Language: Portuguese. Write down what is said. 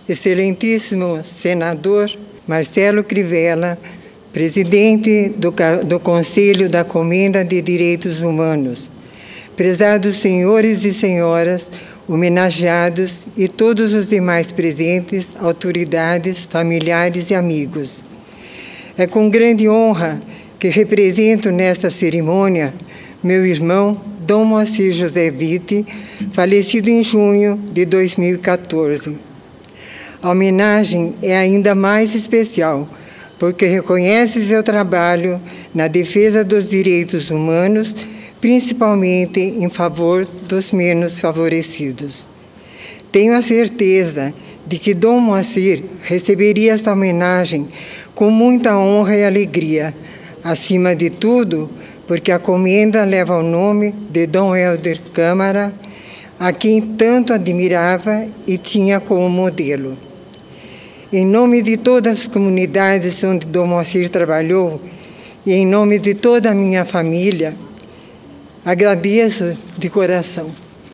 excelentíssimo senador Marcelo Crivella, presidente do Conselho da Comenda de Direitos Humanos, prezados senhores e senhoras, homenageados e todos os demais presentes, autoridades, familiares e amigos. É com grande honra que represento nesta cerimônia meu irmão Dom Moacir José Witte, falecido em junho de 2014. A homenagem é ainda mais especial, porque reconhece seu trabalho na defesa dos direitos humanos, principalmente em favor dos menos favorecidos. Tenho a certeza de que Dom Moacir receberia esta homenagem com muita honra e alegria, acima de tudo, porque a comenda leva o nome de Dom Helder Câmara, a quem tanto admirava e tinha como modelo. Em nome de todas as comunidades onde Dom Moacir trabalhou e em nome de toda a minha família, agradeço de coração.